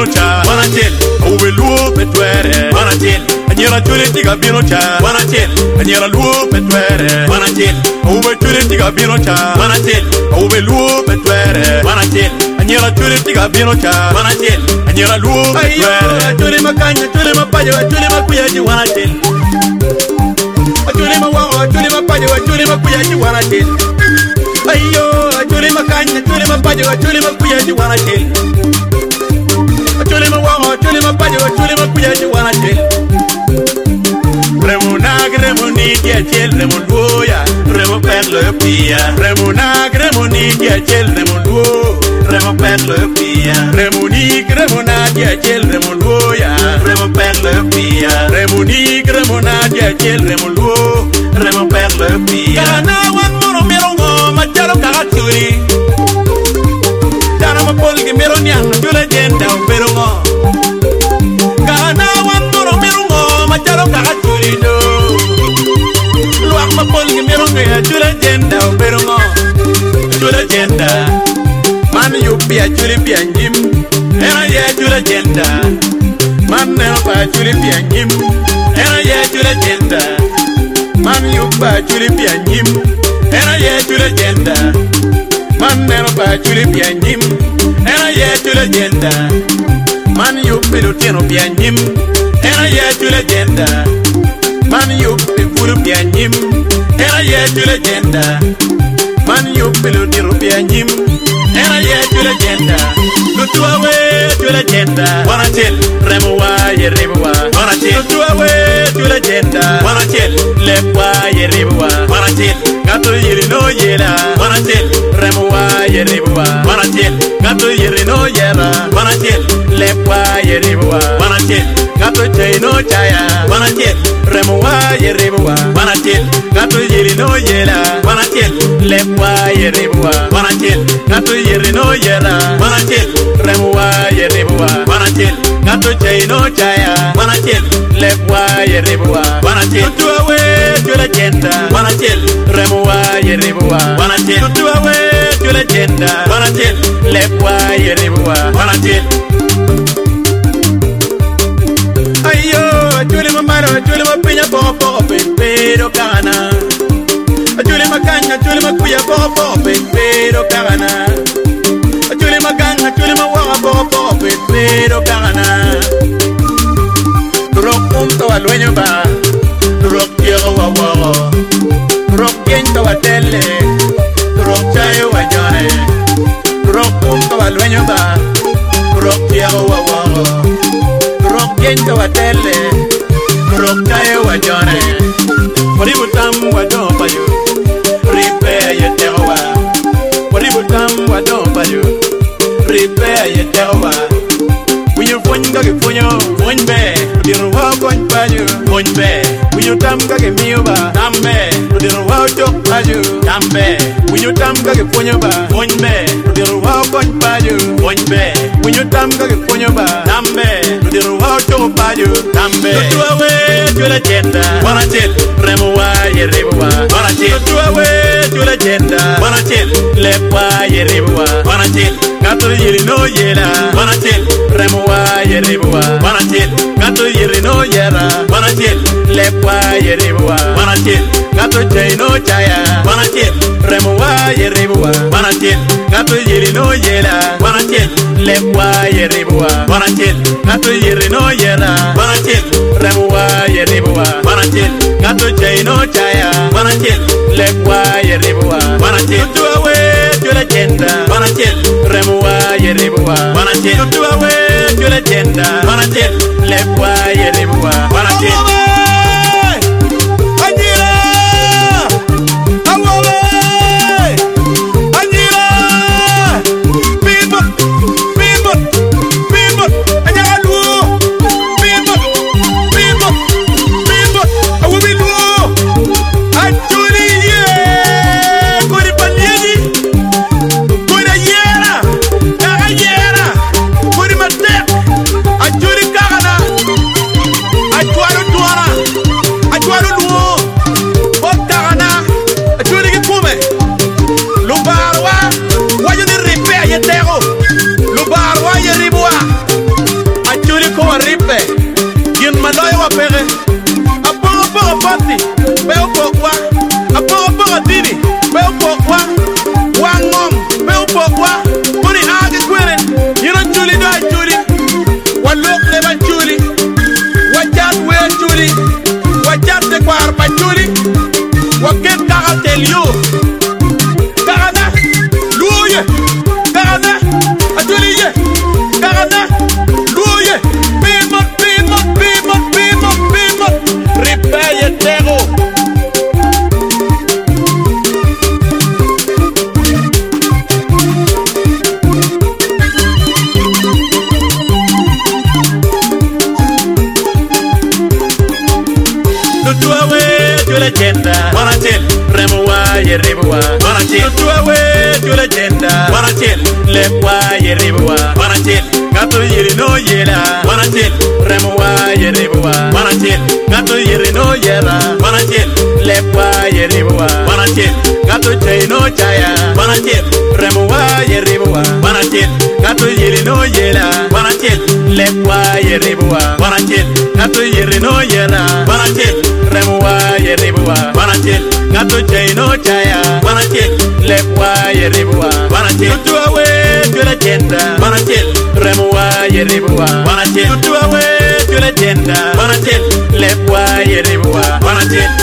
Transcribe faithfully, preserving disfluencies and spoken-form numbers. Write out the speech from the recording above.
bino cha wanatel ube luo petwere wanatel anyera chule tiga bino cha wanatel anyera luo petwere wanatel ube chule tiga bino cha wanatel ube luo petwere wanatel anyera chule tiga bino cha wanatel anyera luo petwere chule makanya chule mapayo chule makuyaji wanatel chule mawawa chule mapayo chule makuyaji wanatel ayo chule makanya chule mapayo chule makuyaji wanatel chule mawawa chule mapayo chule makuyaji wanatel Remunag remuni diachel remunduya remo perlo pia Remunag remuni diachel remundu remo perlo pia Remuni remuna diachel remunduya remo perlo pia Remuni remuna diachel remundu remo perlo pia Kana wan moro merongo machalo kagaturi Dana mapolgi meronian jule jenda perongo Kana wan moro merongo machalo kagaturi do Luak mapolgi merongo ya jule jenda perongo Jule jenda Man yupi a jule pianjim Era ye jule jenda Man nelpa jule pianjim Era ye jule jenda Man yupa jule pianjim Era ye jule jenda Man nelpa jule pianjim Era ye jule jenda Man yupi lutino pianjim Era ye jule jenda Man yupi fulu pianjim Era ye jule jenda Man yupi lutino pianjim Era ye jule jenda Lutua we jule jenda Wanatel remuwa ye ribuwa Wanatel Lutua we jule jenda Wanatel lepwa ye ribuwa Wanatel Gato yiri no yela Wanatel remuwa ye ribuwa Wanatel Gato yiri no yela Wanatel lepwa ye ribuwa Wanatel Gato chay no chaya Wanatel remuwa ye ribuwa Wanatel Gato yiri no yela Wanatel lepwa ye ribuwa Wanatel Gato yiri no yela Wanatel remuwa ye ribuwa Wanatel Gato chay no chaya Wanatel lepwa ye ribuwa Wanatel Tutua we jule jenda Wanatel remuwa ye ribuwa Wanatel Tutua we jule jenda Wanatel lepwa ye ribuwa Wanatel Ayo jule mamaro jule mapinya popo pero kana Jule makanya jule makuya popo pero kana Jule maganga jule mawaga popo pero kana Rock punto al dueño ba Rock quiero wawago Rock viento a tele Rock chayo a yone Rock punto al dueño ba Rock quiero wawago Rock viento a tele Rock chayo a yone Poributam wa don payo Repair ye tewa Poributam wa don payo Repair ye tewa Winyo fonga ke fonyo Fonbe Diro wa kon payo Fonbe Winyo tam ka ke miyo ba Tambe Diro wa jok payo Tambe Winyo tam ka ke fonyo ba Fonbe Diro wa kon payo Fonbe Winyo tam ka ke fonyo ba Tambe Diro wa jok payo Tambe Tutua we jule jenda Wanatel Remuwa ye ribuwa Wanatel Tutua we jule jenda Wanatel Lepwa ye ribuwa Wanatel Gato yiri no yela Wanatel Remuwa ye ribuwa Wanatel Gato yiri no yera Wanatel Lepwa ye ribuwa Wanatel Gato chay no chaya Wanatel Remuwa ye ribuwa Wanatel Gato yiri no yela Wanatel Lepwa ye ribuwa Wanatel Gato yiri no yera Wanatel Remuwa ye ribuwa Wanatel Gato chay no chaya Wanatel Lepwa ye ribuwa Wanatel Tutua we jule jenda Wanatel Remuwa ye ribuwa Wanatel Tutua we jule jenda Wanatel lepwa ye ribuwa Wanatel Anjira Awole Anjira Bimbo Bimbo Bimbo Anjara luo Bimbo Bimbo Bimbo Awobi luo Anjuri ye Kori panyedi Kori yera Kaka yera Kori matek Anjuri kakana Anjwaro tuara Wanachil tuwe jule jenda Wanachil lepwa yeribwa Wanachil Gato yiri no yela Wanachil remwa yeribwa Wanachil Gato yiri no yela Wanachil lepwa yeribwa Wanachil Gato chay no chaya Wanachil remwa yeribwa Wanachil Gato yiri no yela Wanachil lepwa yeribwa Wanachil Gato yiri no yela Wanachil remwa yeribwa Wanachil Gato chay no chaya Wanachil lepwa yeribwa Wanachil tuwe jule jenda Wanachil remwa yeribwa Wanachil tuwe jule jenda Wanachil lepwa yeribwa Wanachil